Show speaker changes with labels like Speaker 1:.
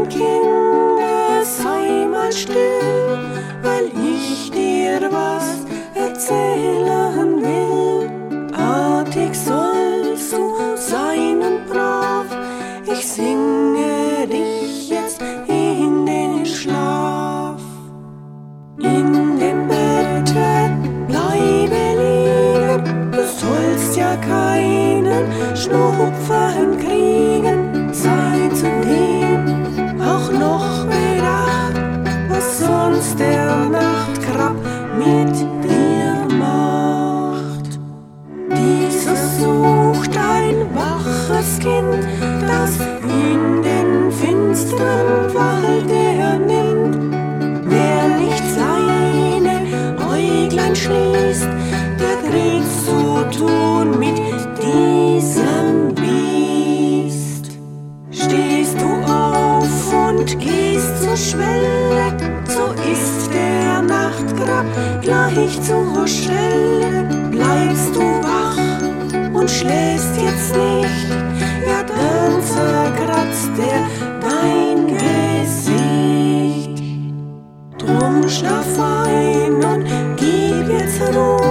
Speaker 1: mein Kind, sei mal still, weil ich dir was erzählen will. Artig sollst du sein und brav, ich singe dich jetzt in den Schlaf. In dem Bette bleibe liegen, du sollst ja keinen Schnupfen kriegen. Sei zudem auch noch bedacht, was sonst der Nachtkrab mit dir macht. Dieser sucht ein waches Kind, das in den finsteren Wald er nimmt. Wer nicht seine Äuglein schließt, der kriegt's zu tun mit diesem Biest. Stehst du auf und gehst zur Schwelle, so ist der Nachtkrab gleich zur Schelle. Bleibst du wach und schläfst jetzt nicht, ja dann zerkratzt er dein Gesicht. Drum schlaf ein und gib jetzt Ruhe.